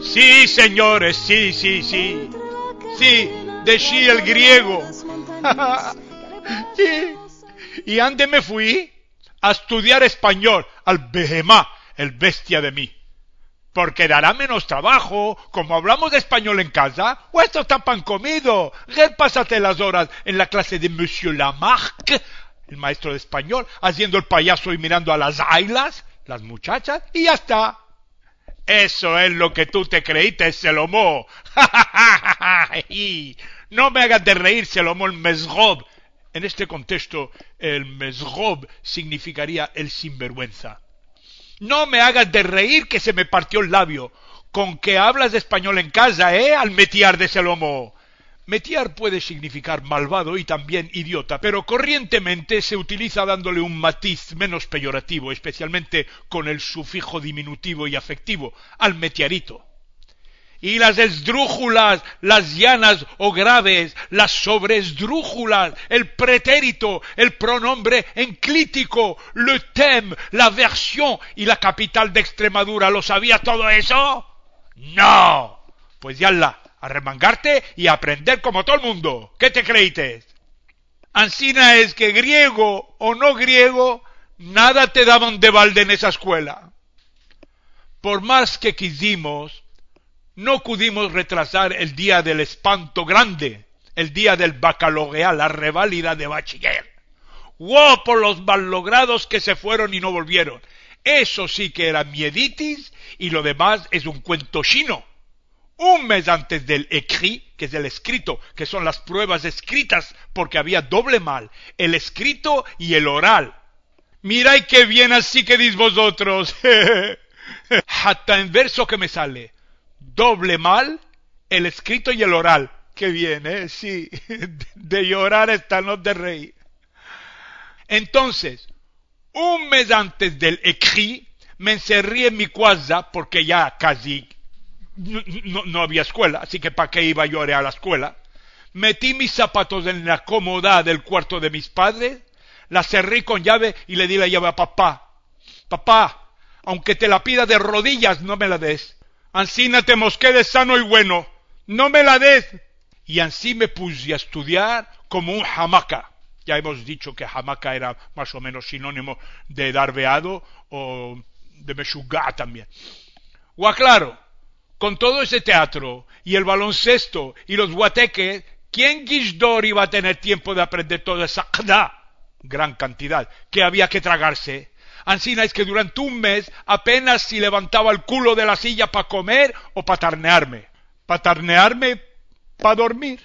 Sí, señores, sí, sí, sí. Sí, decía el griego. Sí. Y ande me fui a estudiar español al Behemá, el bestia de mí. Porque dará menos trabajo, como hablamos de español en casa, o esto está pan comido. Repásate las horas en la clase de Monsieur Lamarck, el maestro de español, haciendo el payaso y mirando a las ailas, las muchachas, y ya está. Eso es lo que tú te creíste, Selomó. No me hagas de reír, Selomó, el Mesrob. En este contexto, el Mesrob significaría el sinvergüenza. No me hagas de reír que se me partió el labio. Con que hablas de español en casa, al metiar de Selomó. Metiar puede significar malvado y también idiota, pero corrientemente se utiliza dándole un matiz menos peyorativo, especialmente con el sufijo diminutivo y afectivo, al metiarito. Y las esdrújulas, las llanas o graves, las sobreesdrújulas, el pretérito, el pronombre enclítico, le thème, la versión y la capital de Extremadura. ¿Lo sabías todo eso? ¡No! Pues yala, a remangarte y a aprender como todo el mundo. ¿Qué te creíste? Ansina es que griego o no griego, nada te daban de balde en esa escuela. Por más que quisimos, no pudimos retrasar el día del espanto grande, el día del baccalaureat, la reválida de bachiller. ¡Wow! Por los mallogrados que se fueron y no volvieron. Eso sí que era mieditis y lo demás es un cuento chino. Un mes antes del écrit, que es el escrito, que son las pruebas escritas, porque había doble mal, el escrito y el oral. Mirad qué bien así que dis vosotros. Hasta en verso que me sale. Doble mal, el escrito y el oral. Qué bien, sí, de llorar esta no de reír. Entonces, un mes antes del écrit, me encerré en mi casa, porque ya casi no había escuela, así que para qué iba yo a la escuela. Metí mis zapatos en la cómoda del cuarto de mis padres, la cerré con llave y le di la llave a papá. Papá, aunque te la pida de rodillas, no me la des. Ansina te mos quedes sano y bueno, no me la des. Y así me puse a estudiar como un hamaca. Ya hemos dicho que hamaca era más o menos sinónimo de dar veado o de meshugá también. O aclaro, con todo ese teatro y el baloncesto y los guateques, ¿quién Gisdor iba a tener tiempo de aprender toda esa gran cantidad que había que tragarse? Ansina es que durante un mes apenas si levantaba el culo de la silla para comer o para tarnearme. Para tarnearme, para dormir.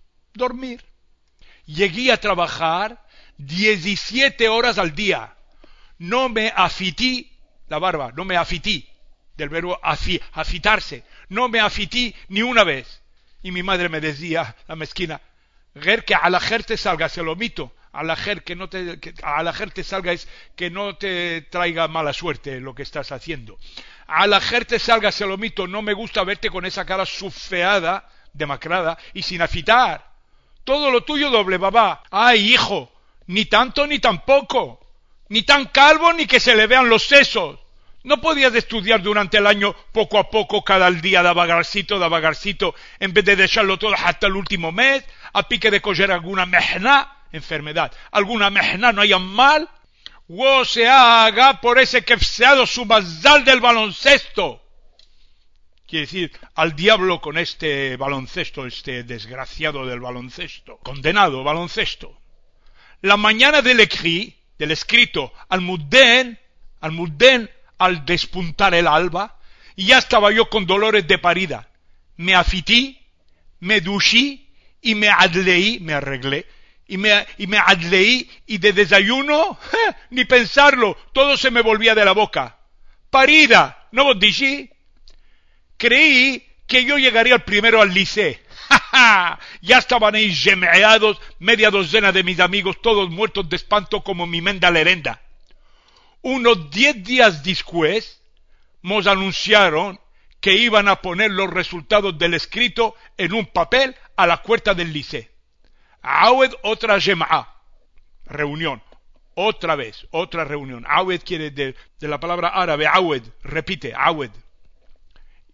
Llegué a trabajar 17 horas al día. No me afití la barba, no me afití, del verbo afitarse. No me afití ni una vez. Y mi madre me decía, la mezquina, Ger, que a la gente salga, se lo mito. A la gente a la gente salga es que no te traiga mala suerte lo que estás haciendo. A la gente salga, se lo mito, no me gusta verte con esa cara sufeada, demacrada y sin afitar. Todo lo tuyo doble, babá. Ay, hijo, ni tanto ni tampoco. Ni tan calvo ni que se le vean los sesos. ¿No podías estudiar durante el año poco a poco, cada día da vagarcito, en vez de dejarlo todo hasta el último mes, a pique de coger alguna mehna, enfermedad, alguna mehna, no haya mal? ¡Wo se haga por ese kefseado subazal del baloncesto! Quiere decir, al diablo con este baloncesto, este desgraciado del baloncesto, condenado baloncesto. La mañana del écrit, del escrito, al mudden, al despuntar el alba, y ya estaba yo con dolores de parida. Me afití, me duché y me adleí, me arreglé, y me adleí, y de desayuno, ni pensarlo, todo se me volvía de la boca. Parida, ¿no vos dicí? Creí que yo llegaría primero al liceo. Ya estaban ahí gemeados, media docena de mis amigos, todos muertos de espanto como mi menda lerenda. Unos 10 días después, nos anunciaron que iban a poner los resultados del escrito en un papel a la puerta del liceo. Awed otra jema'a, reunión, otra vez, otra reunión. Awed quiere de la palabra árabe, awed, repite, awed.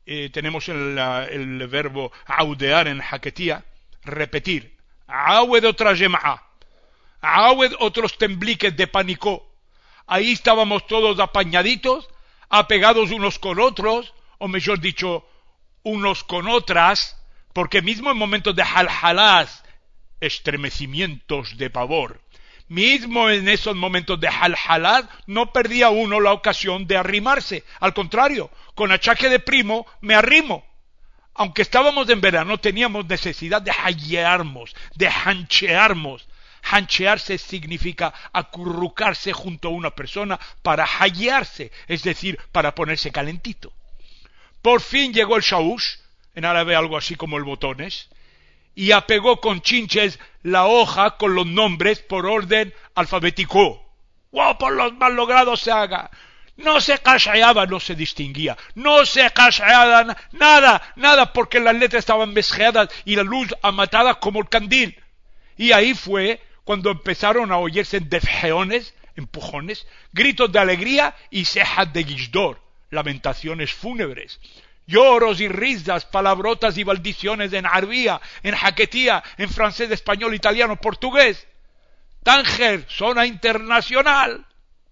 tenemos el verbo audear en jaquetía, repetir. Awed otra yema'a, awed otros tembliques de pánico. Ahí estábamos todos apañaditos, apegados unos con otros, o mejor dicho, unos con otras, porque mismo en momentos de halhalás, estremecimientos de pavor, mismo en esos momentos de halhalás, no perdía uno la ocasión de arrimarse. Al contrario, con achaque de primo, me arrimo. Aunque estábamos en verano, teníamos necesidad de hallearnos, de hanchearnos. Hanchearse significa acurrucarse junto a una persona para hallearse, es decir, para ponerse calentito. Por fin llegó el shaush, en árabe algo así como el botones, y apegó con chinches la hoja con los nombres por orden alfabético. ¡Wow! Por los mal logrados se haga. No se casheaba, no se distinguía. No se casheaba nada, porque las letras estaban mesjeadas y la luz amatada como el candil. Y ahí fue cuando empezaron a oírse defjeones, empujones, gritos de alegría y cejas de guisdor, lamentaciones fúnebres, lloros y risas, palabrotas y maldiciones en arbía, en jaquetía, en francés, español, italiano, portugués. Tánger, zona internacional.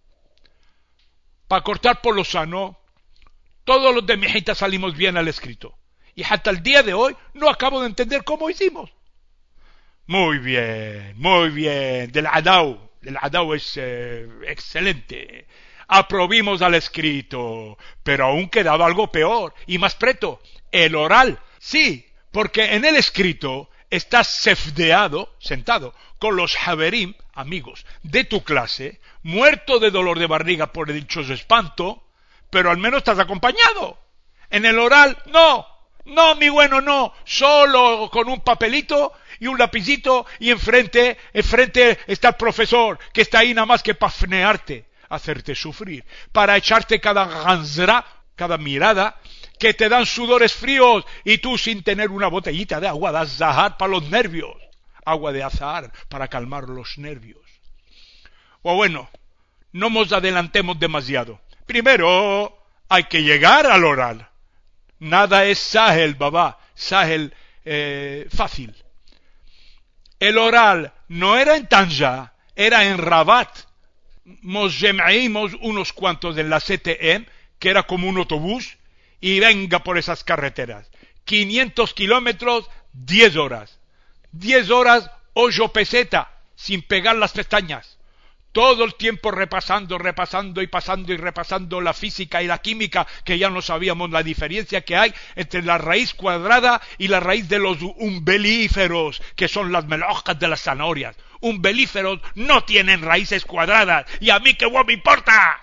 Para cortar por lo sano, todos los de Mijita salimos bien al escrito. Y hasta el día de hoy no acabo de entender cómo hicimos. Muy bien, del Adau es excelente. Aprobimos al escrito, pero aún quedaba algo peor y más preto, el oral. Sí, porque en el escrito estás sefdeado, sentado, con los haverim, amigos, de tu clase, muerto de dolor de barriga por el dichoso espanto, pero al menos estás acompañado. En el oral, no, mi bueno, no, solo con un papelito y un lapicito y enfrente está el profesor, que está ahí nada más que para fnearte, hacerte sufrir, para echarte cada ganzra, cada mirada, que te dan sudores fríos y tú sin tener una botellita de agua de azahar para los nervios, agua de azahar para calmar los nervios. O bueno, no nos adelantemos demasiado. Primero hay que llegar al oral. Nada es sahel, babá, sahel fácil. El oral no era en Tanja, era en Rabat. Nos llamaímos unos cuantos en la CTM, que era como un autobús, y venga por esas carreteras. 500 kilómetros, 10 horas. 10 horas, 8 pesetas, sin pegar las pestañas. Todo el tiempo repasando y repasando la física y la química, que ya no sabíamos la diferencia que hay entre la raíz cuadrada y la raíz de los umbelíferos, que son las melojas de las zanahorias. Umbelíferos no tienen raíces cuadradas, y a mí qué guay me importa.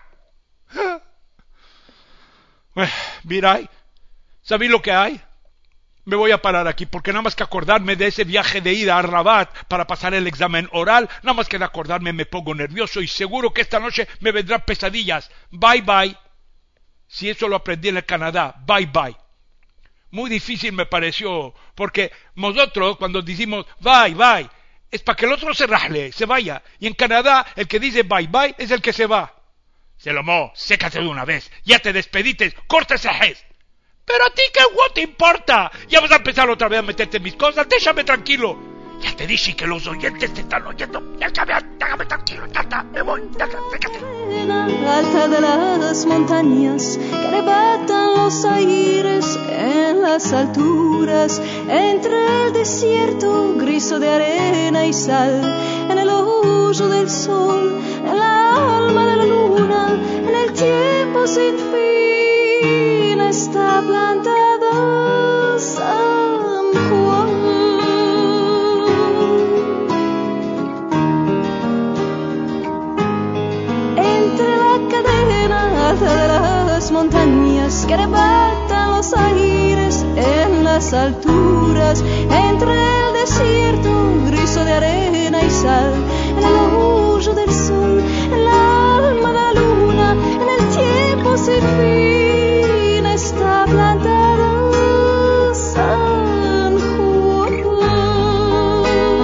Mirai, ¿sabéis lo que hay? Me voy a parar aquí, porque nada más que acordarme de ese viaje de ida a Rabat para pasar el examen oral, nada más que de acordarme me pongo nervioso y seguro que esta noche me vendrán pesadillas. Bye bye. Si eso lo aprendí en el Canadá, bye bye. Muy difícil me pareció, porque nosotros cuando decimos bye bye, es para que el otro se raje, se vaya. Y en Canadá el que dice bye bye es el que se va. Selomó, sécate de una vez, ya te despedites, corta ese gest. Pero a ti qué guay te importa. Ya vas a empezar otra vez a meterte en mis cosas. Déjame tranquilo. Ya te dije que los oyentes te están oyendo. Déjame tranquilo, tata. Me voy, tata, fíjate. Alta de las montañas que arrebatan los aires en las alturas, entre el desierto griso de arena y sal, en el hoyo del sol, en la alma de la luna, en el tiempo sin fin está plantada San Juan. Entre la cadena alta de las montañas que arrebatan los aires en las alturas, entre el desierto griso de arena y sal, en el hoyo del sol, en la alma de la luna, en el tiempo sin fin está plantada San Juan.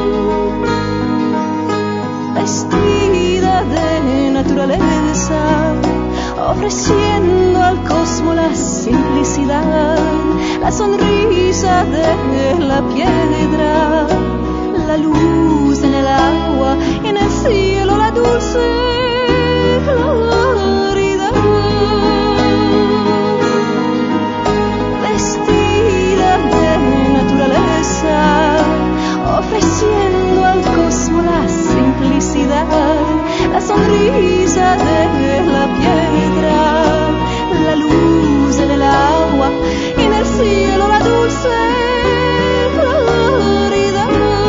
Vestida de naturaleza, ofreciendo al cosmos la simplicidad la sonrisa de la piedra, la luz en el agua, en el cielo la dulce claridad. Vestida de naturaleza, ofreciendo al cosmos la simplicidad, la sonrisa de la piedra, la luz en el agua, en el cielo la dulce claridad.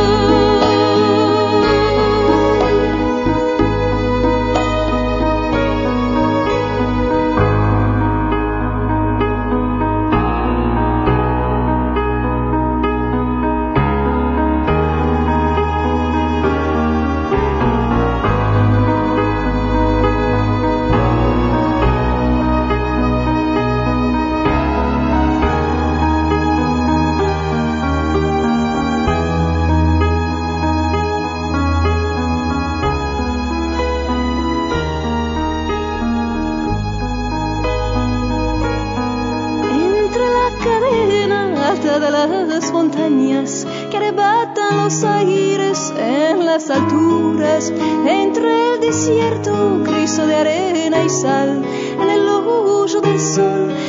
Montañas que arrebatan los aires en las alturas, entre el desierto gris de arena y sal, en el hoyo del sol